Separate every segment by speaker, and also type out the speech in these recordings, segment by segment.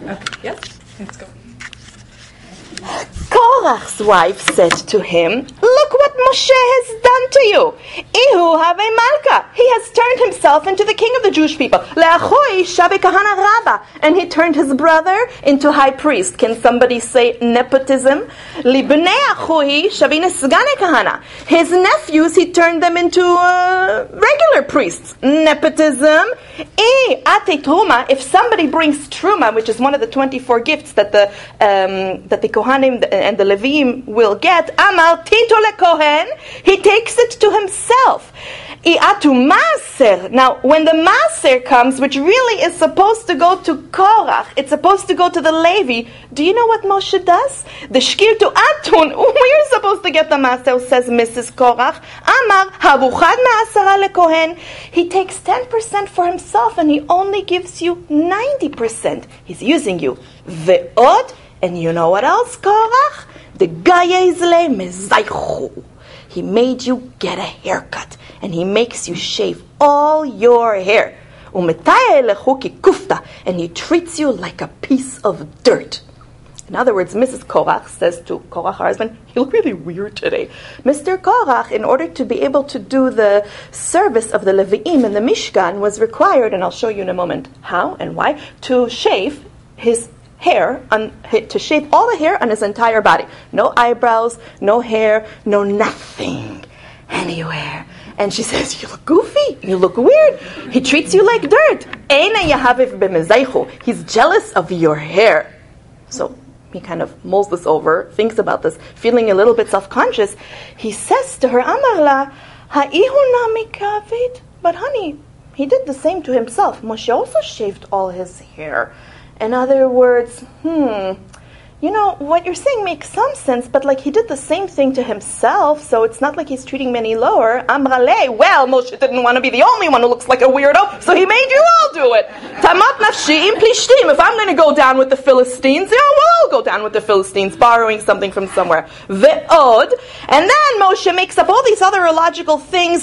Speaker 1: Okay, yes, let's go.
Speaker 2: Korach's wife said to him, "Look what Moshe has done to you. Ihu have malka. He has turned himself into the king of the Jewish people. Le'achoi shabe kahana rabba. And he turned his brother into high priest." Can somebody say nepotism? Libnei achoi shabe nesgane kahana. His nephews, he turned them into regular priests. Nepotism. Ate truma. If somebody brings truma, which is one of the 24 gifts that the Kohanim and the Levim will get, Amar Tito leKohen, he takes it to himself. Iatu Maser. Now, when the Maser comes, which really is supposed to go to Korach, it's supposed to go to the Levi. Do you know what Moshe does? The Shkir to Atun. We're supposed to get the Maser, says Mrs. Korach. Amar Havuchad Ma'asara leKohen. He takes 10% for himself, and he only gives you 90%. He's using you. Ve'od. And you know what else, Korach? The Gayezle Mezaychu. He made you get a haircut, and he makes you shave all your hair. And he treats you like a piece of dirt. In other words, Mrs. Korach says to Korach, her husband, "You look really weird today." Mr. Korach, in order to be able to do the service of the Levi'im in the Mishkan, was required, and I'll show you in a moment how and why, to shave his hair, to shave all the hair on his entire body. No eyebrows, no hair, no nothing anywhere. And she says, "You look goofy, you look weird. He treats you like dirt. He's jealous of your hair." So he kind of mulls this over, thinks about this, feeling a little bit self-conscious. He says to her, "Amarla, but honey, he did the same to himself. Moshe also shaved all his hair." In other words, you know, what you're saying makes some sense, but like he did the same thing to himself, so it's not like he's treating me any lower. Amrale, well, Moshe didn't want to be the only one who looks like a weirdo, so he made you all do it. Tamat nafshi im plishtim. If I'm going to go down with the Philistines, we'll all go down with the Philistines, borrowing something from somewhere. Ve'od. And then Moshe makes up all these other illogical things.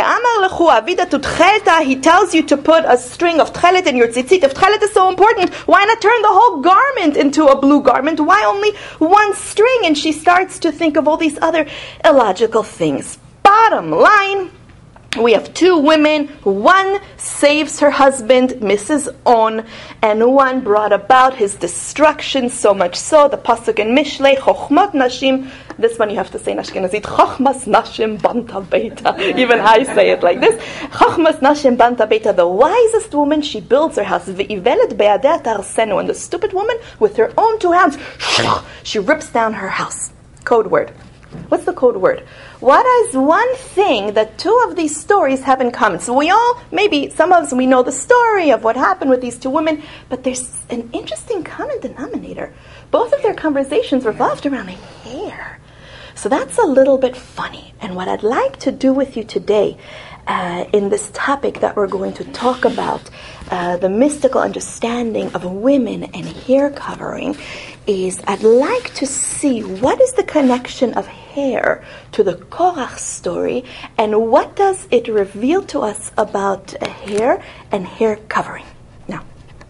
Speaker 2: He tells you to put a string of tchelet in your tzitzit. If tchelet is so important, why not turn the whole garment into a blue garment? Why only one string? And she starts to think of all these other illogical things. Bottom line, we have two women. One saves her husband, Mrs. On, and one brought about his destruction, so much so, the pasuk in Mishlei, Chochmat Nashim, this one you have to say in Ashkenazit, Chochmas Nashim Banta Beita. Even I say it like this. Chochmas Nashim Banta Beita, the wisest woman, she builds her house. Ve'ivelet be'adeh tarsenu, and the stupid woman, with her own two hands, she rips down her house. Code word. What's the code word? What is one thing that two of these stories have in common? So we all, maybe some of us, we know the story of what happened with these two women, but there's an interesting common denominator. Both of their conversations revolved around hair. So that's a little bit funny. And what I'd like to do with you today, in this topic that we're going to talk about, the mystical understanding of women and hair covering, is I'd like to see what is the connection of hair to the Korach story, and what does it reveal to us about hair and hair covering. Now,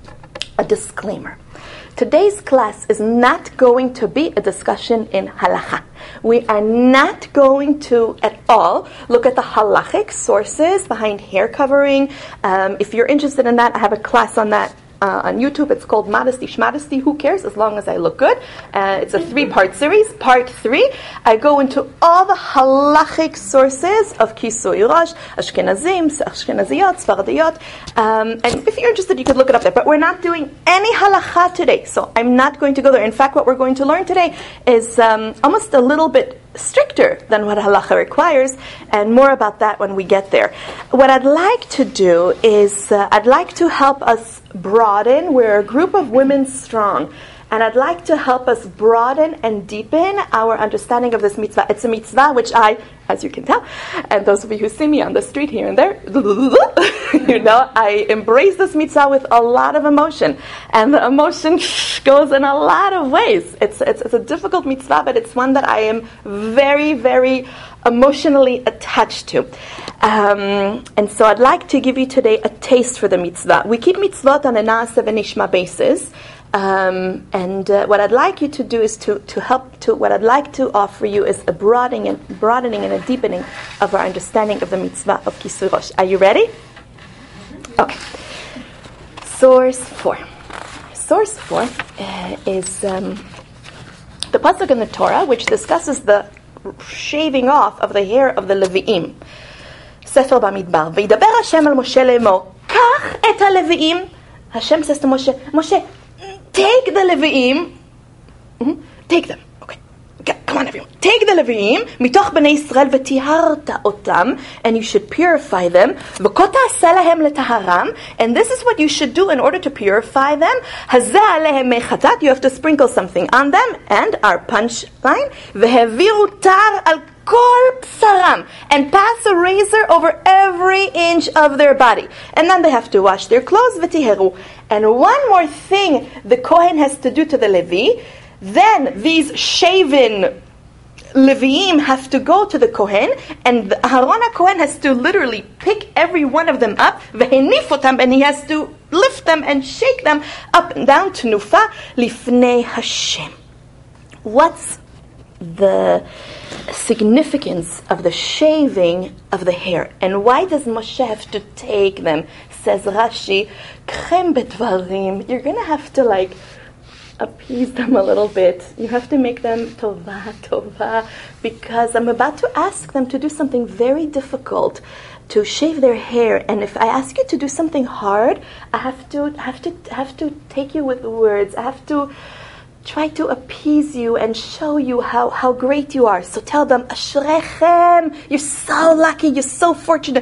Speaker 2: a disclaimer. Today's class is not going to be a discussion in halacha. We are not going to at all look at the halachic sources behind hair covering. If you're interested in that, I have a class on that on YouTube. It's called Modesty Schmodesty. Who cares as long as I look good? It's a 3-part series. Part 3, I go into all the halachic sources of Kisui Rosh, Ashkenazim, Ashkenaziyot, Sfaradiyot. And if you're interested, you could look it up there. But we're not doing any halacha today, so I'm not going to go there. In fact, what we're going to learn today is almost a little bit stricter than what halacha requires, and more about that when we get there. What I'd like to do is I'd like to help us broaden. We're a group of women strong, and I'd like to help us broaden and deepen our understanding of this mitzvah. It's a mitzvah which I, as you can tell, and those of you who see me on the street here and there, you know, I embrace this mitzvah with a lot of emotion, and the emotion goes in a lot of ways. It's a difficult mitzvah, but it's one that I am very, very emotionally attached to. And so I'd like to give you today a taste for the mitzvah. We keep mitzvot on a na'aseh v'nishma basis. What I'd like you to do is what I'd like to offer you is a broadening and a deepening of our understanding of the mitzvah of Kisui Rosh. Are you ready? Okay. Source 4. Source 4 is the pasuk in the Torah which discusses the shaving off of the hair of the Levi'im. Sefer Bamidbar. V'yidaber Hashem al Moshe le'emor. Kach et ha-Levi'im. Hashem says to Moshe, Moshe, take the Levi'im. Take them. Okay. Come on, everyone. Take the Levi'im. Mitoch b'nei Yisrael v'tiharta otam. And you should purify them. V'ko ta'aseh lahem letaharam. And this is what you should do in order to purify them. Hazeh alehem mei chatat. You have to sprinkle something on them. And our punchline. V'heviru tar al kol psaram. And pass a razor over every inch of their body. And then they have to wash their clothes. V'tiheru. And one more thing the Kohen has to do to the Levi. Then these shaven Leviim have to go to the Kohen, and Aaron HaKohen has to literally pick every one of them up, and he has to lift them and shake them up and down to Nufa Lifnei Hashem. What's the significance of the shaving of the hair? And why does Moshe have to take them? Says Rashi, Kchem betvarim. You're going to have to appease them a little bit. You have to make them tova, because I'm about to ask them to do something very difficult, to shave their hair. And if I ask you to do something hard, I have to take you with words. I have to try to appease you and show you how great you are. So tell them, Ashrechem, you're so lucky, you're so fortunate.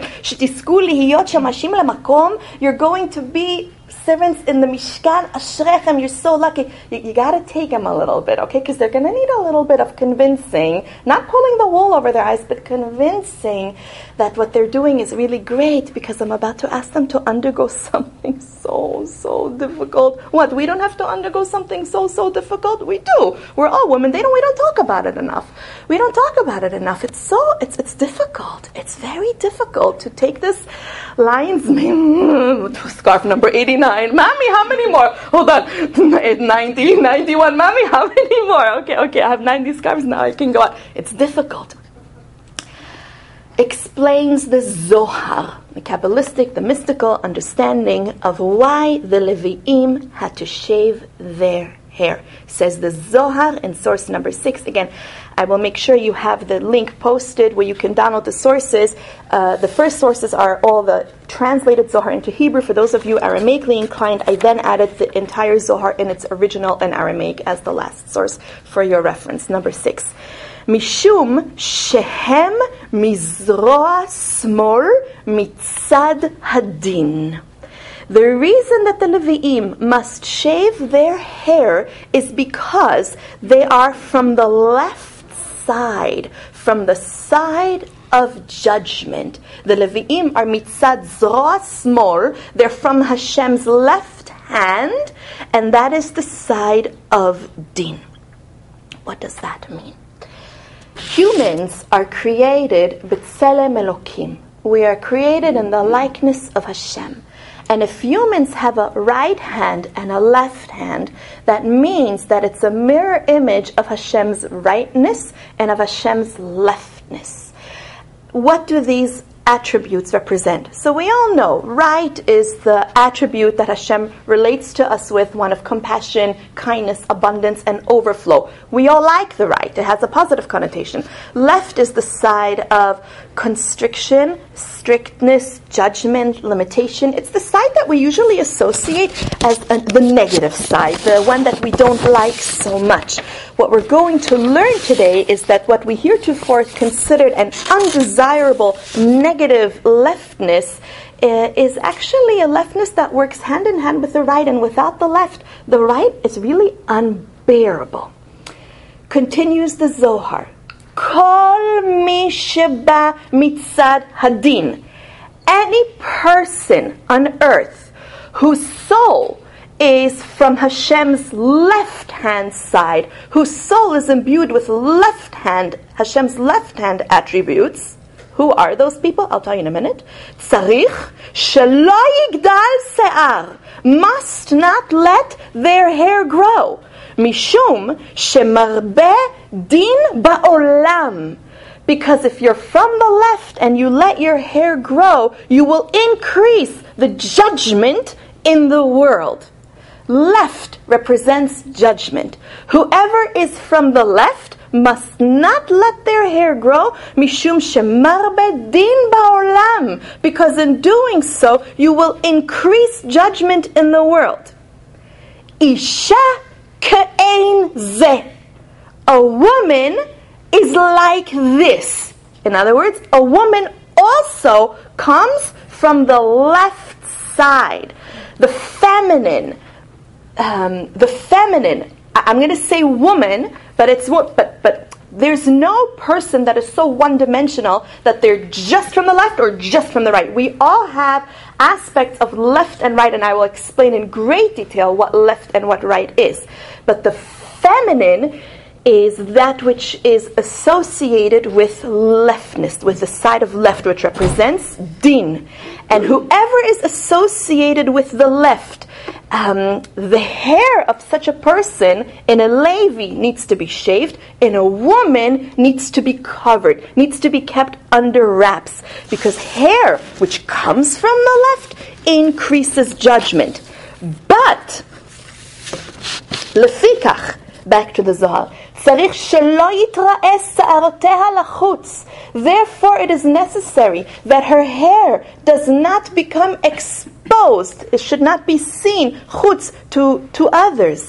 Speaker 2: You're going to be servants in the Mishkan. Ashrechem, you're so lucky. You got to take them a little bit, okay? Because they're going to need a little bit of convincing, not pulling the wool over their eyes, but convincing that what they're doing is really great, because I'm about to ask them to undergo something so difficult. What? We don't have to undergo something so difficult? We do. We're all women. We don't talk about it enough. We don't talk about it enough. It's difficult. It's very difficult to take this lion's mane, scarf number 89. Mommy, how many more? Hold on. 90, 91. Mommy, how many more? Okay, I have 90 scarves now. I can go on. It's difficult. Explains the Zohar, the Kabbalistic, the mystical understanding of why the Levi'im had to shave their hair. Says the Zohar in source number 6. Again, I will make sure you have the link posted where you can download the sources. The first sources are all the translated Zohar into Hebrew. For those of you Aramaically inclined, I then added the entire Zohar in its original in Aramaic as the last source for your reference. Number 6. Mishum shehem mizroa smol mitzad hadin. The reason that the Levi'im must shave their hair is because they are from the left side, from the side of judgment. The Levi'im are mitzad zroa smol. They're from Hashem's left hand, and that is the side of din. What does that mean? Humans are created b'tselem Elokim. We are created in the likeness of Hashem. And if humans have a right hand and a left hand, that means that it's a mirror image of Hashem's rightness and of Hashem's leftness. What do these attributes represent? So we all know right is the attribute that Hashem relates to us with, one of compassion, kindness, abundance, and overflow. We all like the right. It has a positive connotation. Left is the side of constriction, strictness, judgment, limitation. It's the side that we usually associate as the negative side, the one that we don't like so much. What we're going to learn today is that what we heretofore considered an undesirable negative leftness is actually a leftness that works hand in hand with the right, and without the left, the right is really unbearable. Continues the Zohar. Kol mi sheba mitzad hadin. Any person on earth whose soul is from Hashem's left left-hand side, whose soul is imbued with Hashem's left-hand attributes. Who are those people? I'll tell you in a minute. Tzarich shelo yigdal se'ar, must not let their hair grow. Mishum shemarbe din ba'olam. Because if you're from the left and you let your hair grow, you will increase the judgment in the world. Left represents judgment. Whoever is from the left must not let their hair grow, mishum shemarbe din ba'olam, because in doing so, you will increase judgment in the world. Isha ke'ein zeh. A woman is like this. In other words, a woman also comes from the left side. The feminine. I'm going to say woman, but there's no person that is so one-dimensional that they're just from the left or just from the right. We all have aspects of left and right, and I will explain in great detail what left and what right is. But the feminine is that which is associated with leftness, with the side of left, which represents din. And whoever is associated with the left, the hair of such a person in a Levi needs to be shaved, in a woman needs to be covered, needs to be kept under wraps, because hair which comes from the left increases judgment. But lefikach, back to the Zohar, therefore it is necessary that her hair does not become exposed. It should not be seen chutz to others.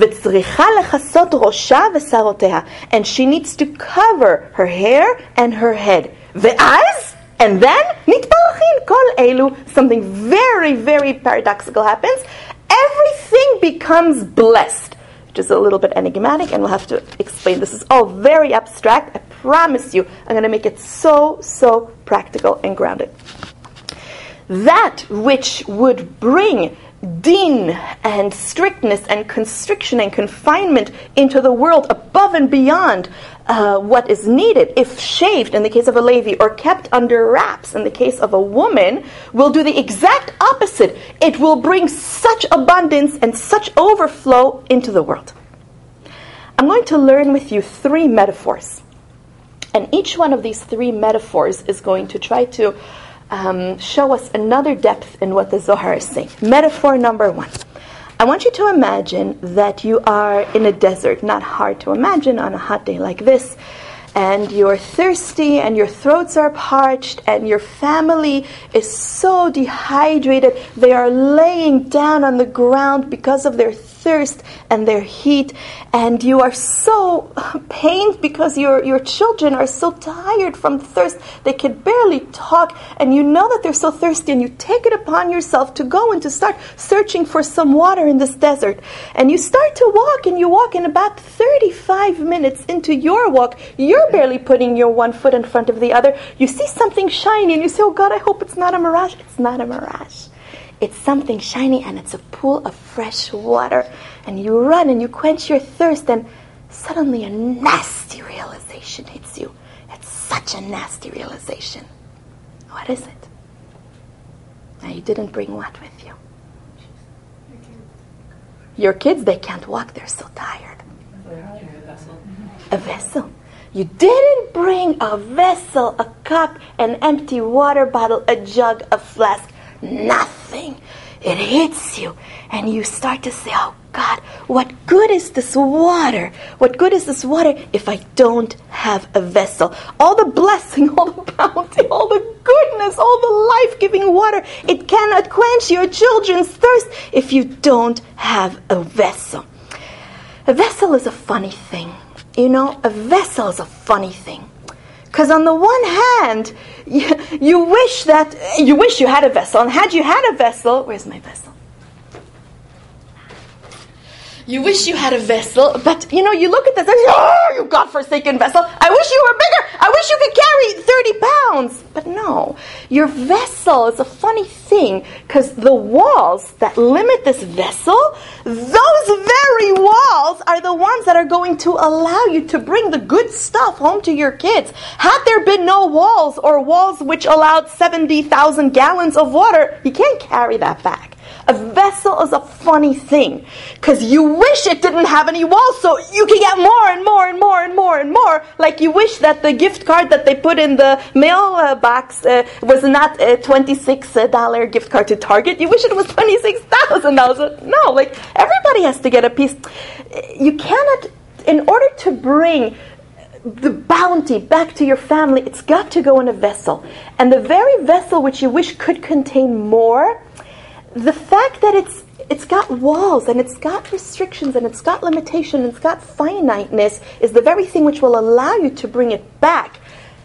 Speaker 2: And she needs to cover her hair and her head. And then something very, very paradoxical happens. Everything becomes blessed. Which is a little bit enigmatic, and we'll have to explain. This is all very abstract. I promise you, I'm going to make it so practical and grounded. That which would bring din and strictness and constriction and confinement into the world above and beyond what is needed, if shaved in the case of a Levi or kept under wraps in the case of a woman, will do the exact opposite. It will bring such abundance and such overflow into the world. I'm going to learn with you 3 metaphors. And each one of these 3 metaphors is going to try to show us another depth in what the Zohar is saying. Metaphor number 1. I want you to imagine that you are in a desert, not hard to imagine on a hot day like this, and you're thirsty and your throats are parched and your family is so dehydrated. They are laying down on the ground because of their thirst and their heat, and you are so pained because your children are so tired from thirst they can barely talk, and you know that they're so thirsty, and you take it upon yourself to go and to start searching for some water in this desert. And you start to walk, and you walk, and about 35 minutes into your walk, you're barely putting your one foot in front of the other. You see something shiny and you say, oh God, I hope it's not a mirage. It's not a mirage. It's something shiny, and it's a pool of fresh water. And you run and you quench your thirst, and suddenly a nasty realization hits you. It's such a nasty realization. What is it? Now, you didn't bring what with you? Your kids, they can't walk. They're so tired. A vessel. You didn't bring a vessel, a cup, an empty water bottle, a jug, a flask. Nothing. It hits you, and you start to say, oh God, what good is this water? What good is this water if I don't have a vessel? All the blessing, all the bounty, all the goodness, all the life-giving water, it cannot quench your children's thirst if you don't have a vessel. A vessel is a funny thing. You know, a vessel is a funny thing. Because on the one hand, you wish you had a vessel. And had you had a vessel, where's my vessel? You wish you had a vessel, but you look at this and say, oh, you godforsaken vessel. I wish you were bigger. I wish you could carry 30 pounds. But no, your vessel is a funny thing, because the walls that limit this vessel, those very walls walls are the ones that are going to allow you to bring the good stuff home to your kids. Had there been no walls, or walls which allowed 70,000 gallons of water, you can't carry that back. A vessel is a funny thing, because you wish it didn't have any walls so you can get more and more and more and more and more. Like you wish that the gift card that they put in the mail box was not a $26 gift card to Target. You wish it was $26,000. No, like everybody has to get a piece. You cannot, in order to bring the bounty back to your family, it's got to go in a vessel. And the very vessel which you wish could contain more, the fact that it's got walls and it's got restrictions and it's got limitation and it's got finiteness is the very thing which will allow you to bring it back.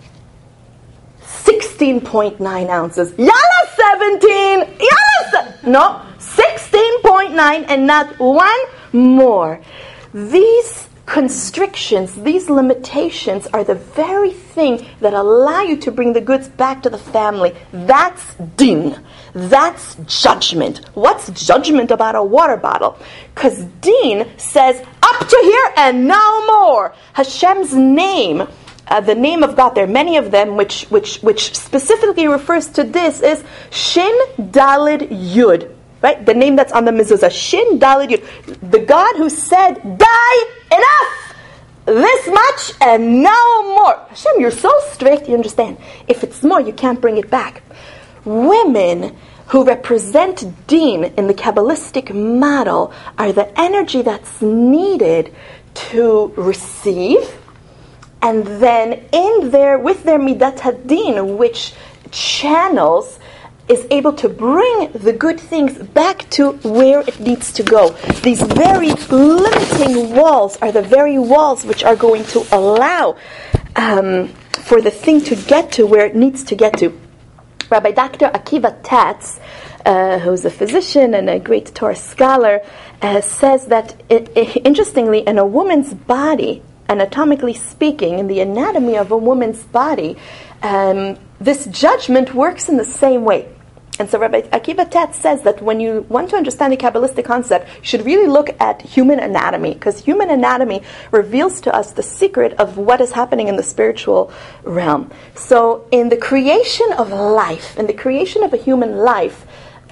Speaker 2: 16.9 ounces. Yalla 17! Yalla no, 16.9 and not one more. These constrictions, these limitations are the very thing that allow you to bring the goods back to the family. That's din. That's judgment. What's judgment about a water bottle? Because din says, up to here and no more. Hashem's name, the name of God, there are many of them which specifically refers to this, is Shin Dalid Yud. Right? The name that's on the mezuzah. Shin Dalid Yud. The God who said, die, enough! This much and no more. Hashem, you're so strict, you understand. If it's more, you can't bring it back. Women who represent Din in the Kabbalistic model are the energy that's needed to receive, and then with their Midat Hadin, which channels, is able to bring the good things back to where it needs to go. These very limiting walls are the very walls which are going to allow for the thing to get to where it needs to get to. Rabbi Dr. Akiva Tatz, who's a physician and a great Torah scholar, says that, interestingly, in a woman's body, anatomically speaking, in the anatomy of a woman's body, this judgment works in the same way. And so Rabbi Akiva Tatz says that when you want to understand the Kabbalistic concept, you should really look at human anatomy, because human anatomy reveals to us the secret of what is happening in the spiritual realm. So in the creation of life, in the creation of a human life,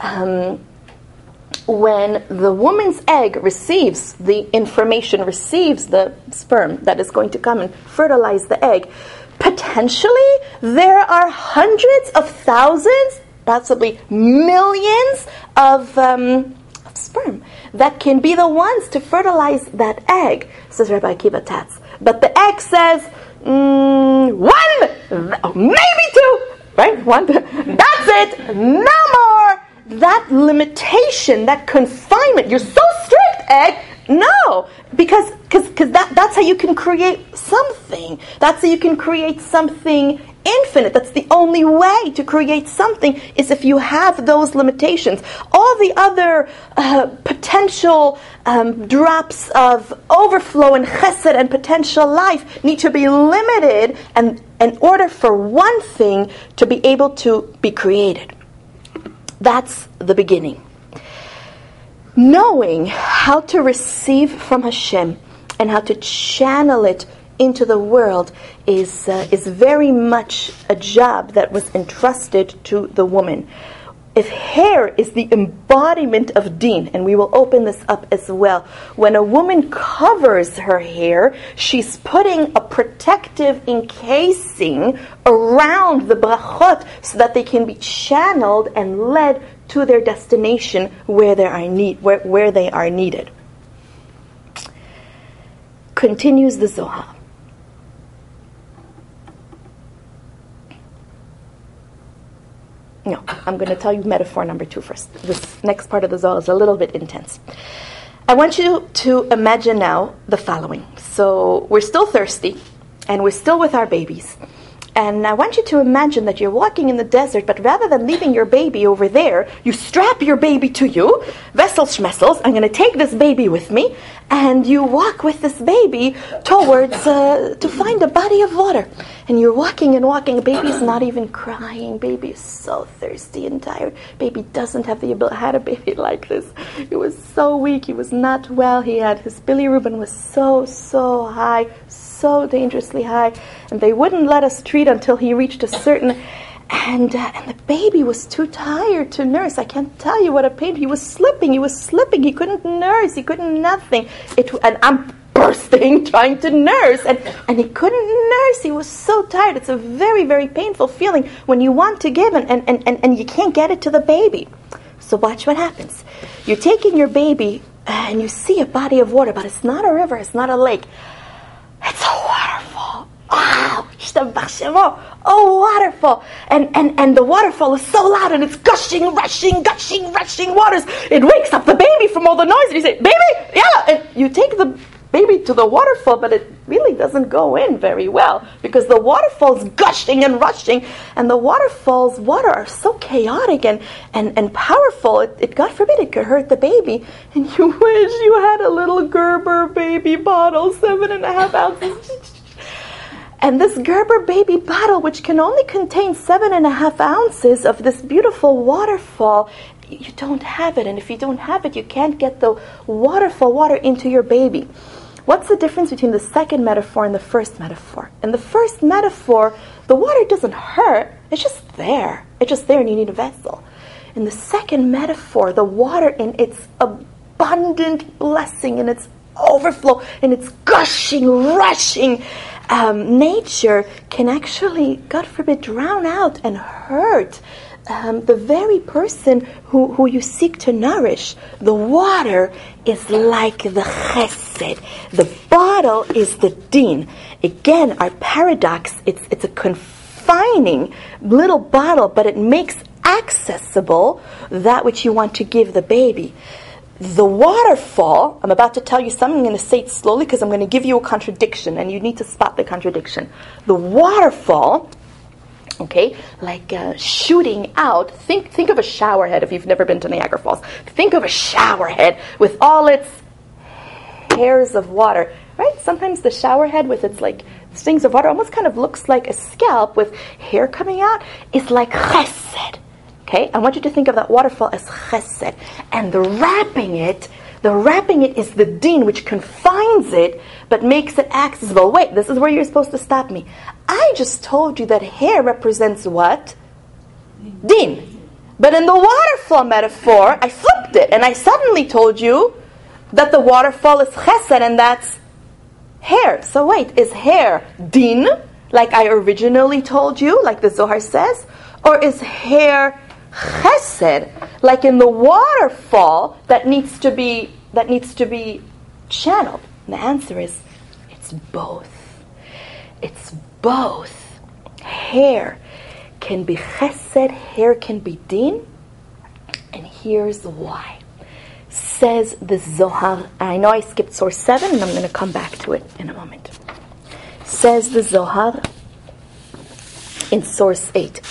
Speaker 2: when the woman's egg receives the information, receives the sperm that is going to come and fertilize the egg, potentially there are hundreds of thousands, possibly millions of sperm that can be the ones to fertilize that egg, says Rabbi Akiva Tatz. But the egg says, one, maybe two, right? One, that's it, no more. That limitation, that confinement, you're so strict, egg. No, because that's how you can create something. That's how you can create something infinite. That's the only way to create something, is if you have those limitations. All the other potential drops of overflow and chesed and potential life need to be limited, and in order for one thing to be able to be created. That's the beginning. Knowing how to receive from Hashem and how to channel it into the world is very much a job that was entrusted to the woman. If hair is the embodiment of Din, and we will open this up as well, when a woman covers her hair, she's putting a protective encasing around the brachot so that they can be channeled and led to their destination where they are needed. Continues the Zohar. No, I'm going to tell you metaphor number 2 first. This next part of the Zohar is a little bit intense. I want you to imagine now the following. So we're still thirsty, and we're still with our babies. And I want you to imagine that you're walking in the desert, but rather than leaving your baby over there, you strap your baby to you. Vessels schmessels, I'm going to take this baby with me. And you walk with this baby towards, to find a body of water. And you're walking and walking. Baby's not even crying. Baby is so thirsty and tired. Baby doesn't have the ability. I had a baby like this. He was so weak. He was not well. His bilirubin was so high, so dangerously high, and they wouldn't let us treat until he reached a certain, and the baby was too tired to nurse. I can't tell you what a pain. He was slipping, he couldn't nurse, he couldn't nothing. And I'm bursting trying to nurse, and he couldn't nurse. He was so tired. It's a very, very painful feeling when you want to give and you can't get it to the baby. So watch what happens. You're taking your baby and you see a body of water, but it's not a river, it's not a lake. It's a waterfall. Wow! A waterfall. And the waterfall is so loud and it's gushing waters. It wakes up the baby from all the noise. And you say, baby, yeah! And you take the baby to the waterfall, but it really doesn't go in very well because the waterfall's gushing and rushing, and the waterfall's water are so chaotic and powerful. It God forbid it could hurt the baby, and you wish you had a little Gerber baby bottle, 7.5 ounces. And this Gerber baby bottle, which can only contain 7.5 ounces of this beautiful waterfall, you don't have it. And if you don't have it, you can't get the waterfall water into your baby. What's the difference between the second metaphor and the first metaphor? In the first metaphor, the water doesn't hurt. It's just there. It's just there and you need a vessel. In the second metaphor, the water in its abundant blessing, in its overflow, in its gushing, rushing nature can actually, God forbid, drown out and hurt the very person who you seek to nourish. The water is like the chesed. The bottle is the din. Again, our paradox, it's a confining little bottle, but it makes accessible that which you want to give the baby. The waterfall, I'm about to tell you something, I'm going to say it slowly because I'm going to give you a contradiction and you need to spot the contradiction. The waterfall, okay, like shooting out, think of a shower head if you've never been to Niagara Falls. Think of a shower head with all its hairs of water, right? Sometimes the shower head with its like strings of water almost kind of looks like a scalp with hair coming out. It's like chesed. Okay, I want you to think of that waterfall as chesed. And the wrapping it is the din, which confines it, but makes it accessible. Wait, this is where you're supposed to stop me. I just told you that hair represents what? Din. But in the waterfall metaphor, I flipped it, and I suddenly told you that the waterfall is chesed, and that's hair. So wait, is hair din, like I originally told you, like the Zohar says? Or is hair chesed, like in the waterfall that needs to be channeled? And the answer is, it's both. It's both. Hair can be chesed, hair can be din, and here's why. Says the Zohar, I know I skipped source 7, and I'm going to come back to it in a moment. Says the Zohar in source 8.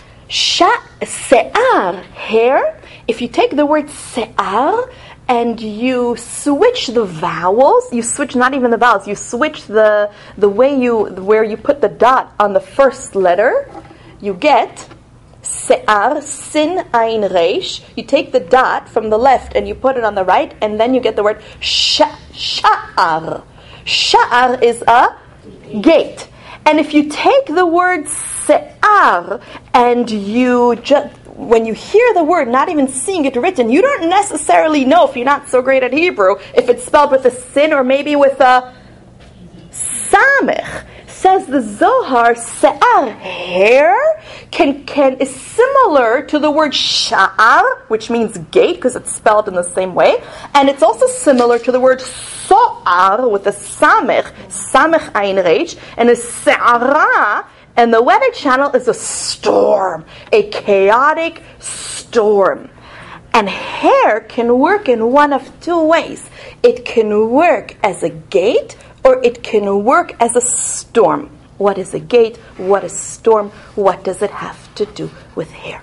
Speaker 2: Se'ar, hair, if you take the word se'ar and you switch the vowels, you switch not even the vowels, you switch the way where you put the dot on the first letter, you get se'ar, sin, ayin, reish. You take the dot from the left and you put it on the right, and then you get the word sha'ar. Sha'ar is a gate. And if you take the word se'ar and you just, when you hear the word, not even seeing it written, you don't necessarily know, if you're not so great at Hebrew, if it's spelled with a sin or maybe with a samech. Says the Zohar, se'ar, hair, is similar to the word sha'ar, which means gate, because it's spelled in the same way, and it's also similar to the word so'ar, with a samech ayin reish, and a se'ara, and the weather channel is a storm, a chaotic storm. And hair can work in one of two ways. It can work as a gate, or it can work as a storm. What is a gate? What is storm? What does it have to do with hair?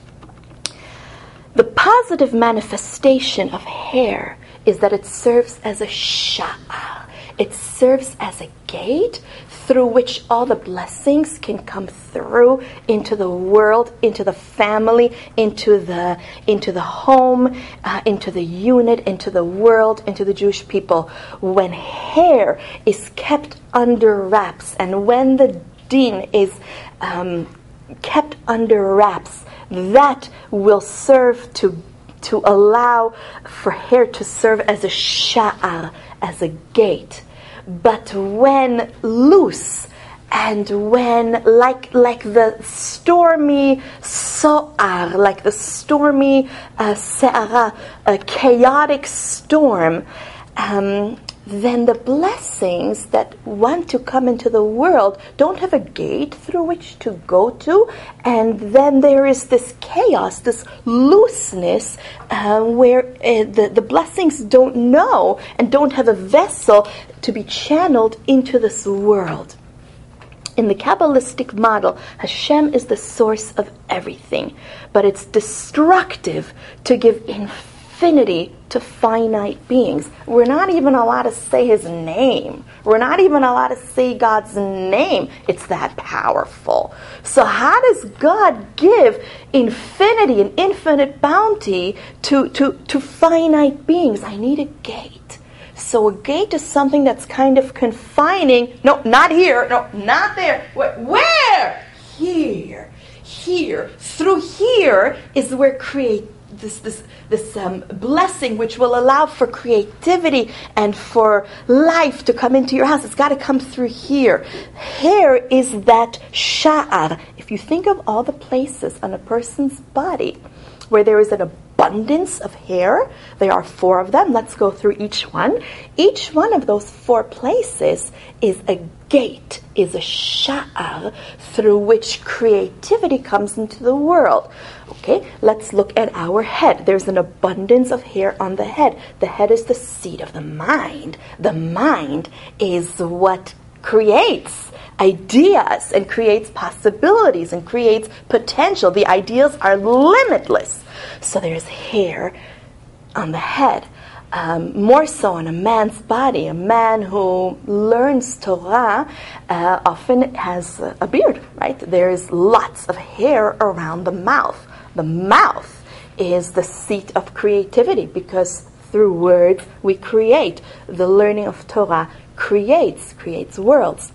Speaker 2: The positive manifestation of hair is that it serves as a sha'ar. It serves as a gate through which all the blessings can come through into the world, into the family, into the home, into the unit, into the world, into the Jewish people. When hair is kept under wraps, and when the din is kept under wraps, that will serve to allow for hair to serve as a sha'ar, as a gate. But when loose, and when like the stormy so'ar, like the stormy se'ara, a chaotic storm, then the blessings that want to come into the world don't have a gate through which to go to, and then there is this chaos, this looseness, where the blessings don't know and don't have a vessel to be channeled into this world. In the Kabbalistic model, Hashem is the source of everything, but it's destructive to give infinity to finite beings. We're not even allowed to say His name. We're not even allowed to say God's name. It's that powerful. So how does God give infinity and infinite bounty to finite beings? I need a gate. So a gate is something that's kind of confining. No, not here. No, not there. Where? Here. Here. Through here is where this blessing which will allow for creativity and for life to come into your house. It's got to come through here. Hair is that sha'ar. If you think of all the places on a person's body where there is an abundance of hair, there are 4 of them. Let's go through each one. Each one of those 4 places is a gate, is a sha'ar through which creativity comes into the world. Okay, let's look at our head. There's an abundance of hair on the head. The head is the seat of the mind. The mind is what creates ideas and creates possibilities and creates potential. The ideas are limitless. So there's hair on the head. More so on a man's body. A man who learns Torah often has a beard, right? There's lots of hair around the mouth. The mouth is the seat of creativity because through words we create. The learning of Torah creates worlds.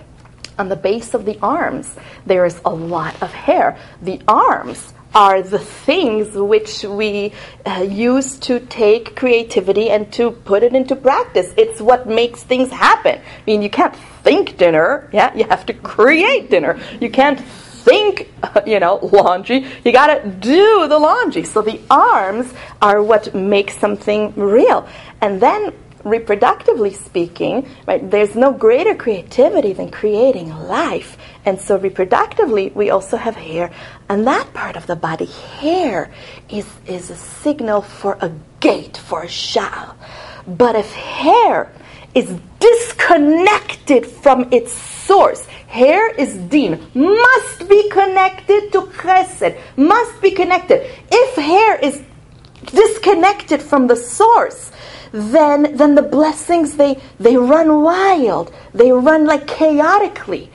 Speaker 2: On the base of the arms, there is a lot of hair. The arms are the things which we use to take creativity and to put it into practice. It's what makes things happen. I mean, you can't think dinner, yeah? You have to create dinner. You can't think, laundry. You got to do the laundry. So the arms are what makes something real. And then, reproductively speaking, right, there's no greater creativity than creating life. And so reproductively, we also have hair. And that part of the body, hair, is a signal for a gate, for a sha'ar. But if hair is disconnected from its source, hair is din, must be connected to chesed, must be connected. If hair is disconnected from the source, then the blessings, they run wild. They run like chaotically.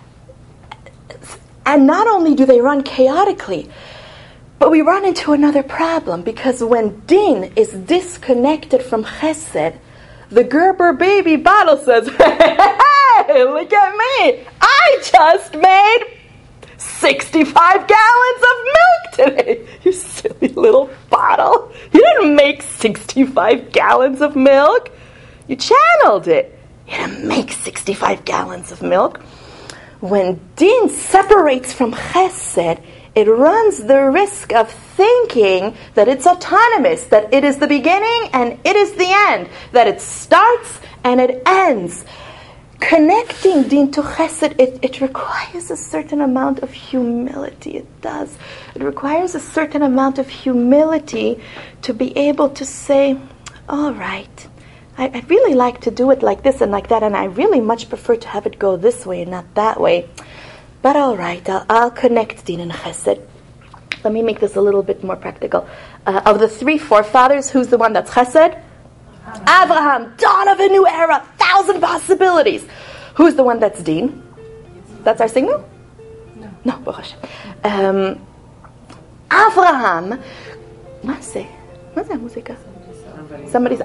Speaker 2: And not only do they run chaotically, but we run into another problem, because when din is disconnected from chesed, the Gerber baby bottle says, hey, look at me. I just made 65 gallons of milk today. You silly little bottle. You didn't make 65 gallons of milk. You channeled it. You didn't make 65 gallons of milk. When din separates from chesed, it runs the risk of thinking that it's autonomous, that it is the beginning and it is the end, that it starts and it ends. Connecting din to chesed, it requires a certain amount of humility. It does. It requires a certain amount of humility to be able to say, all right, I'd really like to do it like this and like that, and I really much prefer to have it go this way and not that way. But all right, I'll connect din and chesed. Let me make this a little bit more practical. Of the 3 forefathers, who's the one that's chesed? Abraham, dawn of a new era, 1,000 possibilities. Who's the one that's din? That's our signal? No, Baruch Hashem. Abraham, מה זה המוזיקה? Somebody's,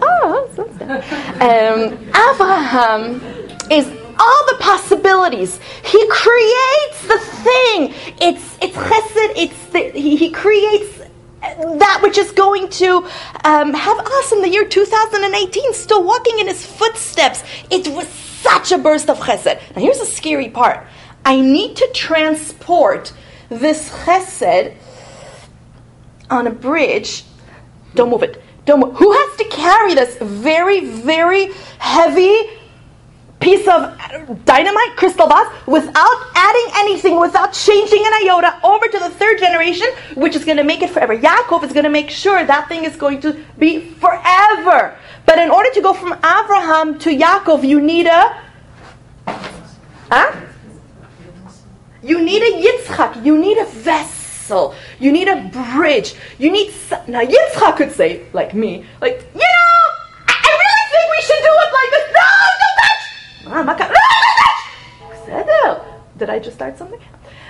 Speaker 2: Abraham is all the possibilities. He creates the thing. It's chesed. He creates that which is going to have us in the year 2018 still walking in his footsteps. It was such a burst of chesed. Now here's the scary part. I need to transport this chesed on a bridge. Don't move it. Don't move. Who has to carry this very, very heavy piece of dynamite, crystal vase, without adding anything, without changing an iota, over to the 3rd generation, which is going to make it forever? Yaakov is going to make sure that thing is going to be forever. But in order to go from Abraham to Yaakov, you need a Yitzchak. You need a vessel. You need a bridge. You need... Now, Yitzchak could say, like me, like, I really think we should do it like this. No, don't touch! Did I just start something?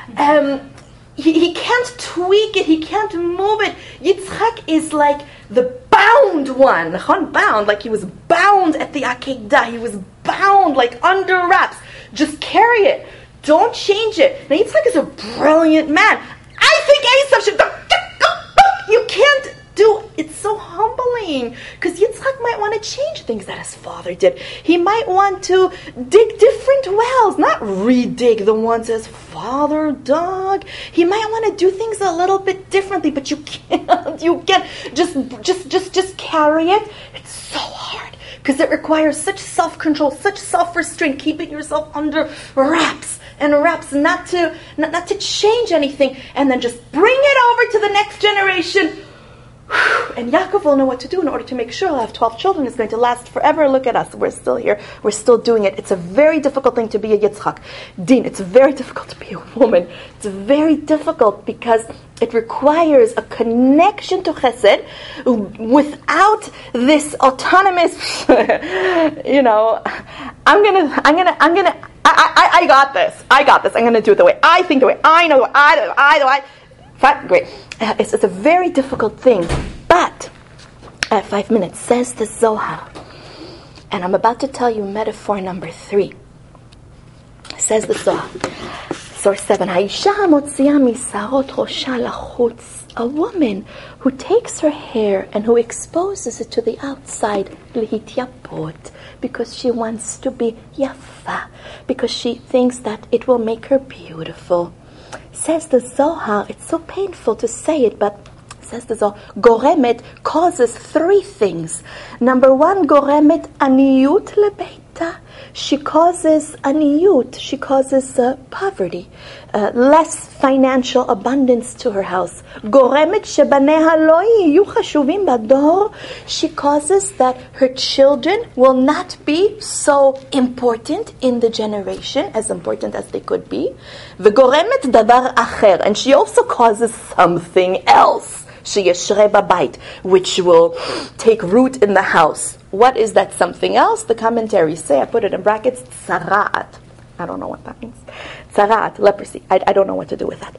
Speaker 2: He can't tweak it. He can't move it. Yitzchak is like the bound one. Bound, like he was bound at the Akedah. He was bound, like under wraps. Just carry it. Don't change it. Now, Yitzchak is a brilliant man. I think Esav should... You can't do... It's so humbling. Because Yitzchak might want to change things that his father did. He might want to dig different wells. Not re-dig the ones his father dug. He might want to do things a little bit differently. But you can't. You can't. Just carry it. It's so hard. Because it requires such self-control, such self-restraint, keeping yourself under wraps. And wraps, not to change anything, and then just bring it over to the next generation. And Yaakov will know what to do in order to make sure he'll have 12 children. It's going to last forever. Look at us. We're still here. We're still doing it. It's a very difficult thing to be a Yitzchak. Din, it's very difficult to be a woman. It's very difficult because it requires a connection to chesed without this autonomous, I got this. I'm going to do it the way I think, the way I know, the way I. Fine, great. It's a very difficult thing. But, at 5 minutes, says the Zohar. And I'm about to tell you metaphor number 3. Says the Zohar. Source 7. A woman who takes her hair and who exposes it to the outside, because she wants to be yafa, because she thinks that it will make her beautiful. Says the Zohar, it's so painful to say it, but says the Zohar, goremet causes 3 things. Number 1, goremet aniyut lebeita. She causes aniyut, she causes poverty, less financial abundance to her house. Goremet shebaneha lo yiyu chashuvim bador. She causes that her children will not be so important in the generation, as important as they could be. V'goremet davar acher. And she also causes something else. Sheyeshre babayit, which will take root in the house. What is that something else? The commentaries say, I put it in brackets, tzaraat. I don't know what that means. Tzaraat, leprosy. I don't know what to do with that.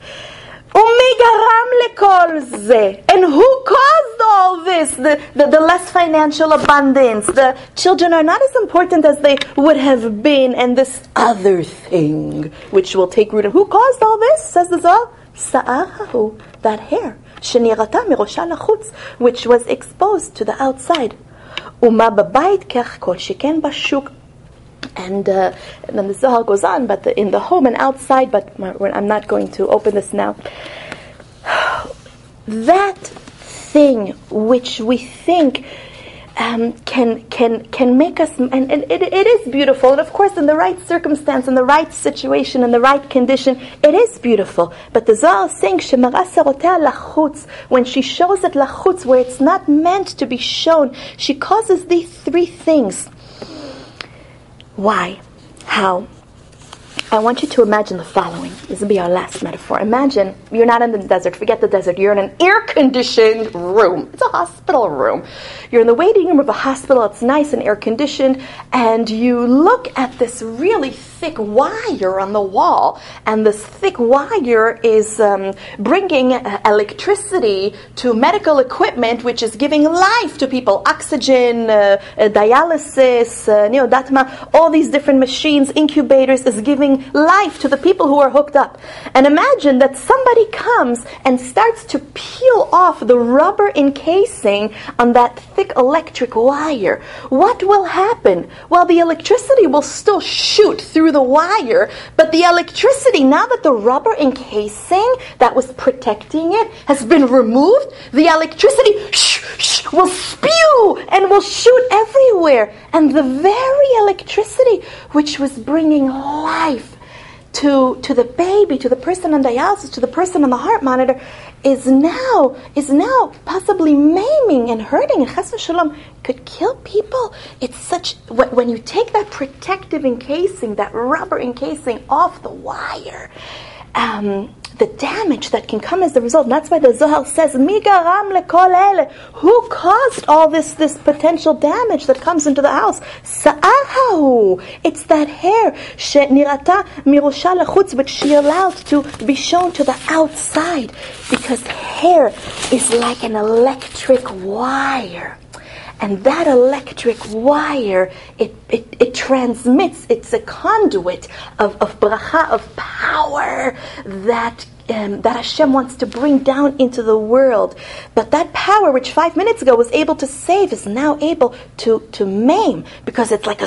Speaker 2: And who caused all this? The less financial abundance. The children are not as important as they would have been. And this other thing, which will take root. And who caused all this? Says the Zohar. Sa'ahu, that hair. Shenirata mirosha lachutz, which was exposed to the outside. Uma babayit kach kol sheken bashuk. And then the Zohar goes on, but in the home and outside, but I'm not going to open this now. That thing which we think can make us, and it is beautiful. And of course, in the right circumstance, in the right situation, in the right condition, it is beautiful. But the Zohar is saying, when she shows it lachutz, where it's not meant to be shown, she causes these three things. Why? How? I want you to imagine the following. This will be our last metaphor. Imagine you're not in the desert. Forget the desert. You're in an air-conditioned room. It's a hospital room. You're in the waiting room of a hospital. It's nice and air-conditioned. And you look at this really thick wire on the wall. And this thick wire is bringing electricity to medical equipment, which is giving life to people. Oxygen, dialysis, neodatma, all these different machines, incubators, is giving life to the people who are hooked up. And imagine that somebody comes and starts to peel off the rubber encasing on that thick electric wire. What will happen? Well, the electricity will still shoot through the wire, but the electricity, now that the rubber encasing that was protecting it has been removed, the electricity will spew and will shoot everywhere. And the very electricity which was bringing life to the baby, to the person on dialysis, to the person on the heart monitor, is now possibly maiming and hurting, and chas v'shalom could kill people. It's such, when you take that protective encasing, that rubber encasing off the wire, the damage that can come as a result. And that's why the Zohar says, Mi garam lekol ele? Who caused all this potential damage that comes into the house? Sa'ahu. It's that hair, she'nirata mirusha lechutz, which she allowed to be shown to the outside. Because hair is like an electric wire. And that electric wire, it transmits, it's a conduit of bracha, of power that Hashem wants to bring down into the world. But that power, which 5 minutes ago was able to save, is now able to maim, because it's like a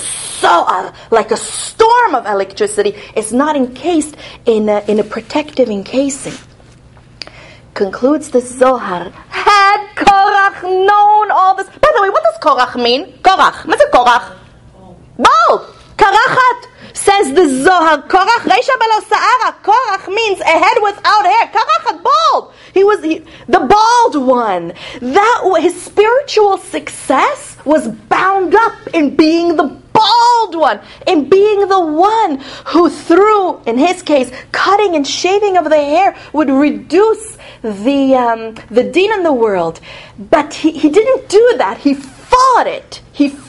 Speaker 2: storm of electricity. It's not encased in a protective encasing. Concludes the Zohar, had Korach known all this. By the way, what does Korach mean? Korach. What's a Korach? Bald. Karachat. Says the Zohar. Korach, Reisha Belo Sa'ara. Korach means a head without hair. Karachat, bald. He was the bald one. His spiritual success was bound up in being the bald one, in being the one who, through, in his case, cutting and shaving of the hair, would reduce the din in the world. But he didn't do that. He fought it.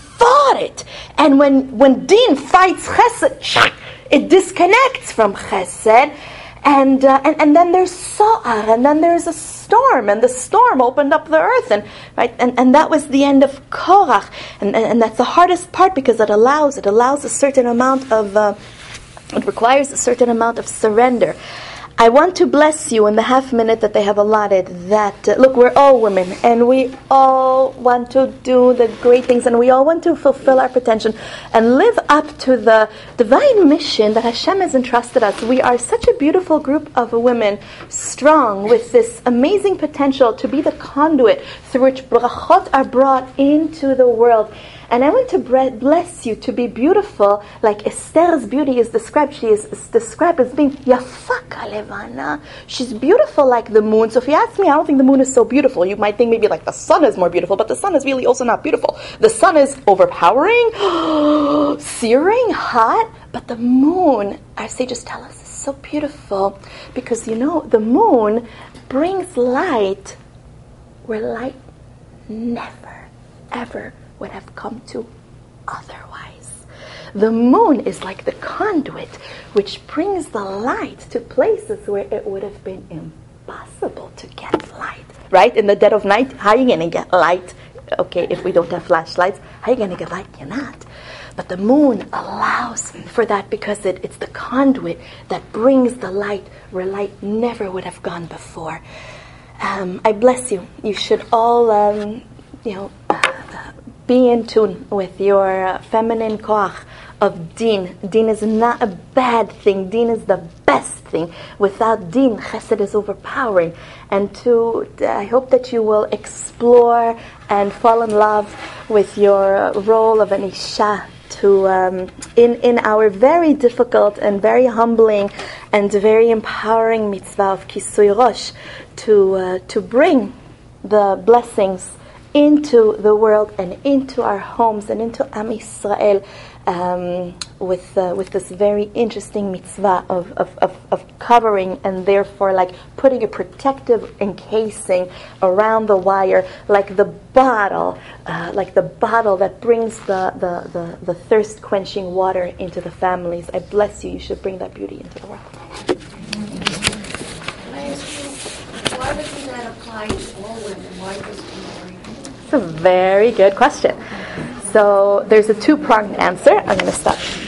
Speaker 2: And when din fights chesed, it disconnects from chesed. And then there's sa'ar, and then there's a storm, and the storm opened up the earth, and that was the end of Korach, and that's the hardest part, because it allows a certain amount of it requires a certain amount of surrender. I want to bless you in the half minute that they have allotted that, look, we're all women, and we all want to do the great things, and we all want to fulfill our potential and live up to the divine mission that Hashem has entrusted us. We are such a beautiful group of women, strong, with this amazing potential to be the conduit through which brachot are brought into the world. And I want to bless you to be beautiful, like Esther's beauty is described. She is described as being yafa kalevana. She's beautiful like the moon. So if you ask me, I don't think the moon is so beautiful. You might think maybe like the sun is more beautiful, but the sun is really also not beautiful. The sun is overpowering, searing, hot, but the moon, our sages tell us, is so beautiful because, the moon brings light where light never, ever would have come to otherwise. The moon is like the conduit which brings the light to places where it would have been impossible to get light. Right? In the dead of night, how are you going to get light? Okay, if we don't have flashlights, how are you going to get light? You're not. But the moon allows for that because it's the conduit that brings the light where light never would have gone before. I bless you. You should all, be in tune with your feminine koach of din. Din is not a bad thing. Din is the best thing. Without din, chesed is overpowering. And I hope that you will explore and fall in love with your role of an isha in our very difficult and very humbling and very empowering mitzvah of Kisui Rosh, to bring the blessings into the world and into our homes and into Am Yisrael, with this very interesting mitzvah of covering, and therefore like putting a protective encasing around the wire, like the bottle that brings the thirst quenching water into the families. I bless you. You should bring that beauty into the world.
Speaker 1: Why doesn't that apply to all women? Why does
Speaker 2: It's a very good question. So there's a two-pronged answer. I'm going to stop.